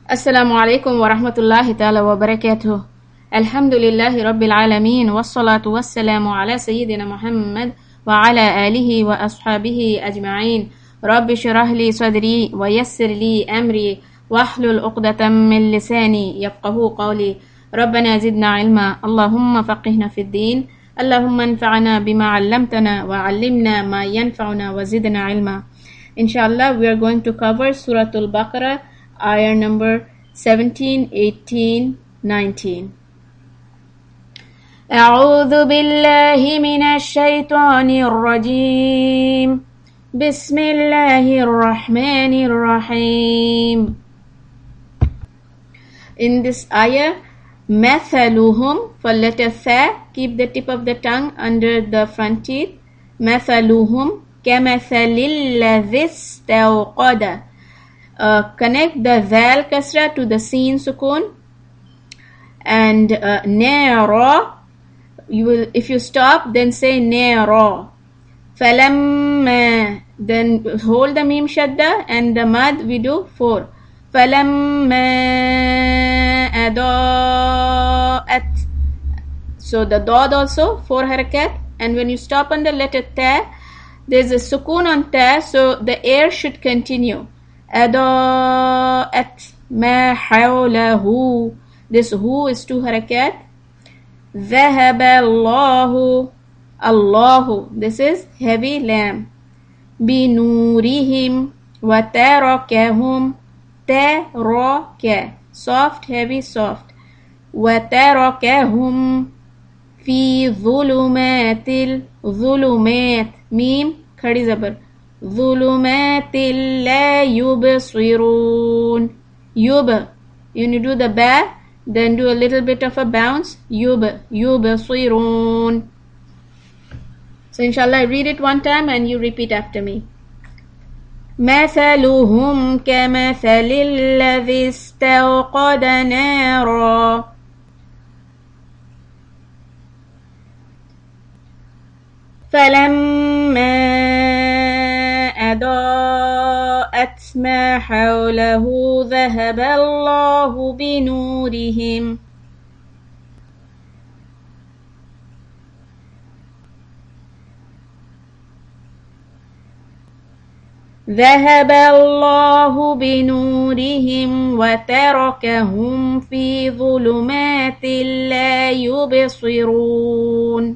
Assalamu alaikum wa rahmatullahi ta'ala wa barakatuh. Alhamdulillahi rabbil alameen wassalatu wassalamu ala sayyidina Muhammad wa ala alihi wa ashabihi ajma'in. Rabbi shrah li sadri wa yassir li amri wahlul uqdatam min lisani yafqahu qawli. Rabbana zidna ilma, Allahumma faqihna fid din, Allahumma anfa'na bima 'allamtana wa 'allimna ma yanfa'una wa zidna ilma. Inshallah, we are going to cover Suratul Baqarah, ayah number 17, 18, 19. أعوذ بالله من الشيطان الرجيم بسم الله الرحمن الرحيم. In this ayah, مثلهم, for letter tha, keep the tip of the tongue under the front teeth. مثلهم كمثل الذي استوقد. Connect the zal kasra to the sin sukun, and nara, you will, if you stop, then say nara. Falamma, then hold the mim shadda, and the mad we do 4. Falamma adaat. So the dad also 4 harakat, and when you stop on the letter ta, there's a sukun on ta, so the air should continue. أضاءت ما حوله. This who is 2 harakat. ذهب الله. الله, this is heavy lam. بنورهم وتركهم. ترك, soft, heavy, soft. وتركهم في ظلمات. ظلمات, ميم खड़ी जबर. ظلمات لا يبصرون. يب, you do the ba, then do a little bit of a bounce. يبصرون. So inshallah, I read it one time and you repeat after me. مثلهم كمثل الذي استوقد نارا فلما أضاءت ما حوله ذهب الله بنورهم. ذهب الله بنورهم وتركهم في ظلمات لا يبصرون.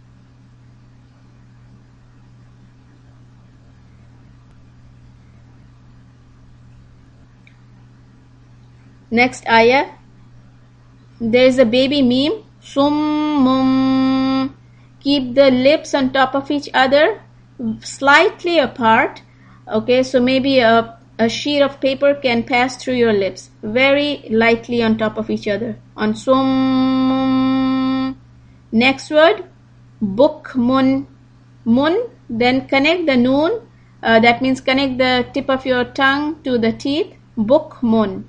Next ayah, there is a baby meme. Summum. Keep the lips on top of each other, slightly apart. Okay, so maybe a sheet of paper can pass through your lips, very lightly on top of each other. On summum. Next word, bukmun. Mun, then connect the noon. That means connect the tip of your tongue to the teeth. Bukmun.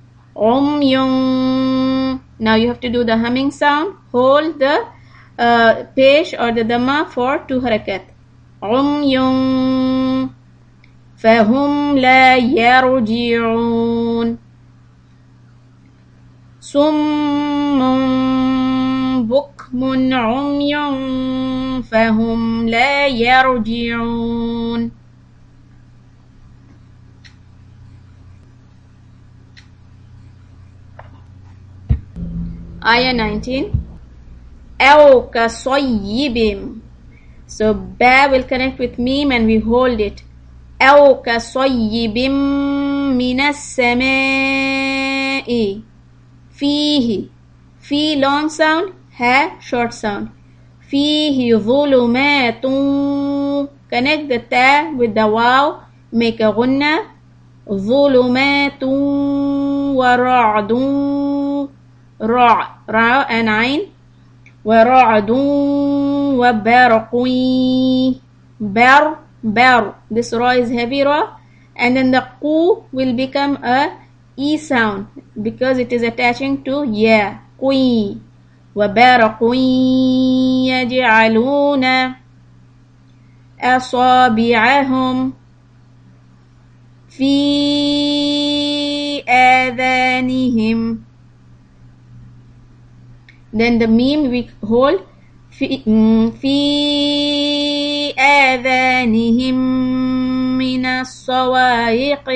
Umyun. Now you have to do the humming sound. Hold the pesh or the dhamma for 2 harakat. Umyun. Fahum la yarji'un. Summun bukmun umyun fahum la yarji'un. Ayah 19. Aw kasayyibim. So ba will connect with mim and we hold it. Aw kasayyibim minas samai. Fihi. Fi long sound, ha short sound. Fihi dhulumatun. Connect the ta with the waw, make a gunna. Dhulumatun wa ra'dun. Ra, ra and ain. Wara'adun wa barqun. Bar, bar. This ra is heavy ra, and then the qu will become a e sound because it is attaching to ya. Qi. Wa barqun yaj'aluna asabi'ahum في آذانهم Then the meme we hold في آذانهم من الصواعق.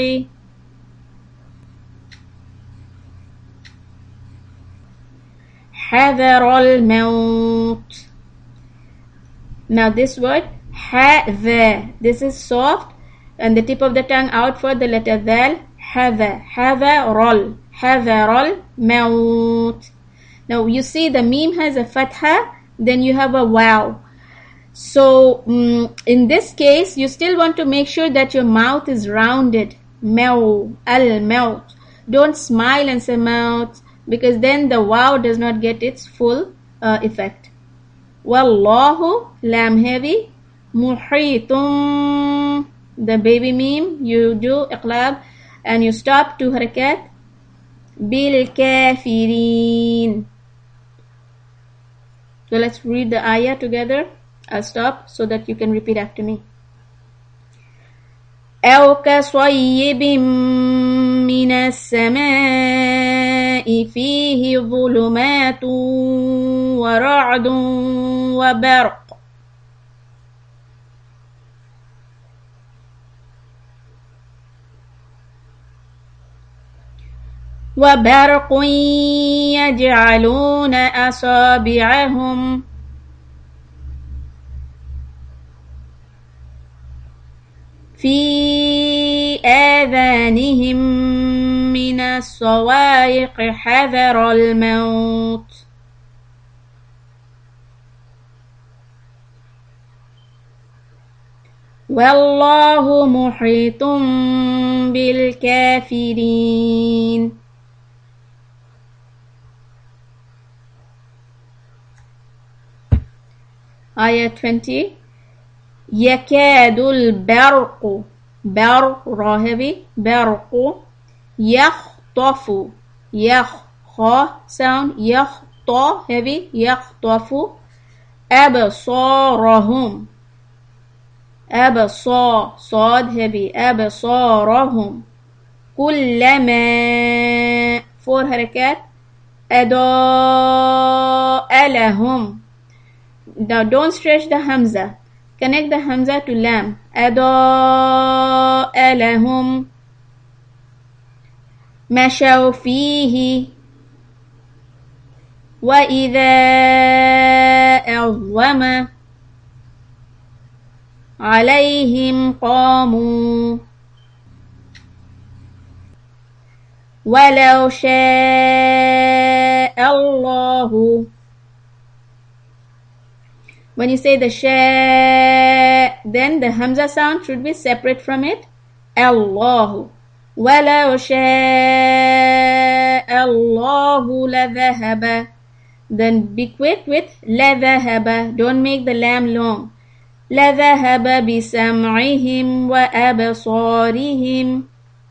حذر الموت. Now this word حذر, this is soft and the tip of the tongue out for the letter ذال. حذر, حذر الموت. Now you see the meme has a fatha, then you have a wow. So in this case you still want to make sure that your mouth is rounded. Maw, al-maut. Don't smile and say mouth, because then the wow does not get its full effect. Wallahu, lam heavy. Muhitum, the baby meme, you do iqlab and you stop 2 harakat. Bil kafirin. So let's read the ayah together. I'll stop so that you can repeat after me. أو كصيب من السماء فيه ظلمات ورعد وبرق يجعلون أصابعهم في آذانهم من الصواعق حذر الموت. والله محيط بالكافرين. Ayah 20. يكاد البرق, برق را heavy, برق يخطف, خا sound, يخطو heavy, يخطف أبصارهم, أبصار صاد heavy, أبصارهم كلما 4 harakat أضاء لهم. Now don't stretch the hamza. Connect the hamza to lam. أضاء لهم مشوا فيه وإذا أظلم عليهم قاموا ولو شاء الله. When you say the sha, then the hamza sound should be separate from it. Allahu. وَلَوْ شَاءَ اللَّهُ لَذَهَبَ. Then be quick with لَذَهَبَ. Don't make the lam long. لَذَهَبَ بِسَمْعِهِمْ وَأَبْصَارِهِمْ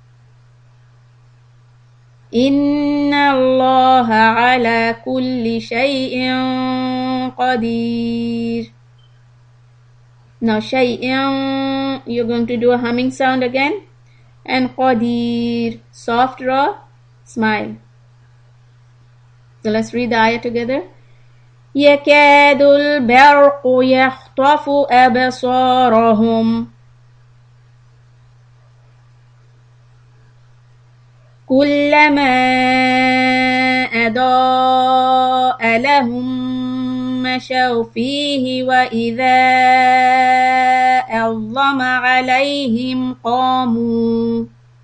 إِنَّ اللَّهَ عَلَى كُلِّ شَيْءٍ قَدِيرٌ. Now shay'in, you're going to do a humming sound again. And qadir, soft ra, smile. So let's read the ayah together. يكاد البرق يخطف أبصارهم كلما أضاء لهم مشوا فيه وإذا أظلم عليهم قاموا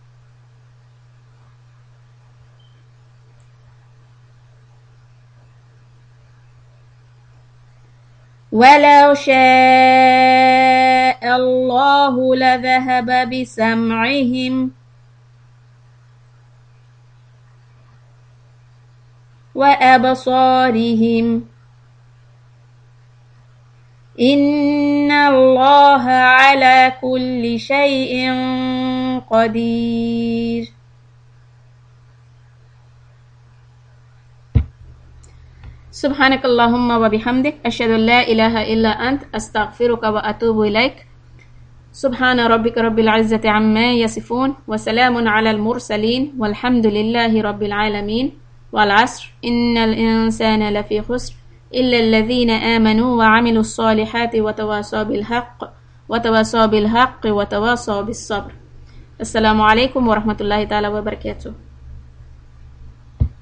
ولو شاء الله لذهب بسمعهم وأبصارهم إن الله على كل شيء قدير. سبحانك اللهم وبحمدك أشهد أن لا إله إلا أنت أستغفرك وأتوب إليك. سبحان ربك رب العزة عما يصفون وسلام على المرسلين والحمد لله رب العالمين والعصر إن الإنسان لفي خسر إلا الذين آمنوا وعملوا الصالحات وتواصوا بالحق وتواصوا بالصبر. السلام عليكم ورحمة الله تعالى وبركاته.